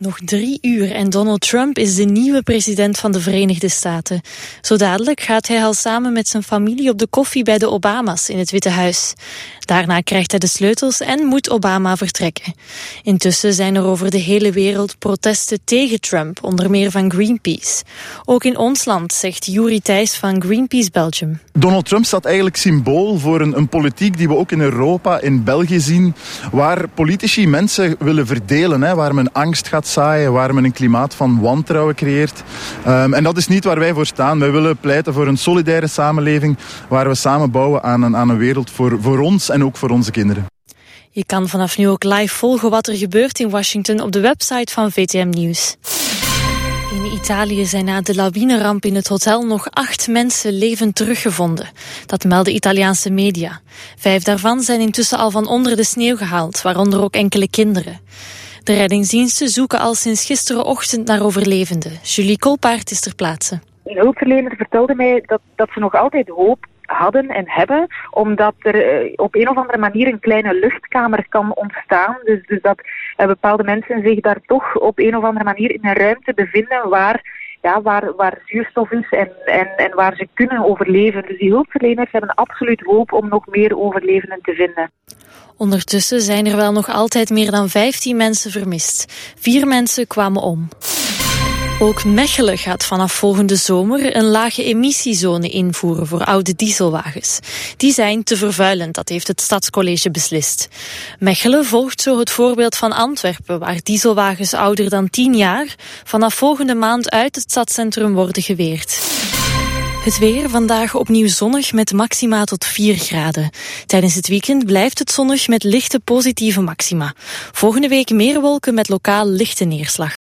Nog 3 uur en Donald Trump is de nieuwe president van de Verenigde Staten. Zo dadelijk gaat hij al samen met zijn familie op de koffie bij de Obama's in het Witte Huis. Daarna krijgt hij de sleutels en moet Obama vertrekken. Intussen zijn er over de hele wereld protesten tegen Trump, onder meer van Greenpeace. Ook in ons land, zegt Juri Thijs van Greenpeace Belgium. Donald Trump staat eigenlijk symbool voor een politiek die we ook in Europa, in België zien, waar politici mensen willen verdelen, hè, waar men angst gaat zaaien, waar men een klimaat van wantrouwen creëert. En dat is niet waar wij voor staan. Wij willen pleiten voor een solidaire samenleving waar we samen bouwen aan een wereld voor ons en ook voor onze kinderen. Je kan vanaf nu ook live volgen wat er gebeurt in Washington op de website van VTM Nieuws. In Italië zijn na de lawineramp in het hotel nog 8 mensen levend teruggevonden. Dat melden Italiaanse media. 5 daarvan zijn intussen al van onder de sneeuw gehaald, waaronder ook enkele kinderen. De reddingsdiensten zoeken al sinds gisterenochtend naar overlevenden. Julie Kolpaert is ter plaatse. Een hulpverlener vertelde mij dat ze nog altijd hoop hadden en hebben, omdat er op een of andere manier een kleine luchtkamer kan ontstaan. Dus dat bepaalde mensen zich daar toch op een of andere manier in een ruimte bevinden waar zuurstof is en waar ze kunnen overleven. Dus die hulpverleners hebben absoluut hoop om nog meer overlevenden te vinden. Ondertussen zijn er wel nog altijd meer dan 15 mensen vermist. 4 mensen kwamen om. Ook Mechelen gaat vanaf volgende zomer een lage emissiezone invoeren voor oude dieselwagens. Die zijn te vervuilend, dat heeft het Stadscollege beslist. Mechelen volgt zo het voorbeeld van Antwerpen, waar dieselwagens ouder dan 10 jaar vanaf volgende maand uit het stadscentrum worden geweerd. Het weer, vandaag opnieuw zonnig met maxima tot 4 graden. Tijdens het weekend blijft het zonnig met lichte positieve maxima. Volgende week meer wolken met lokaal lichte neerslag.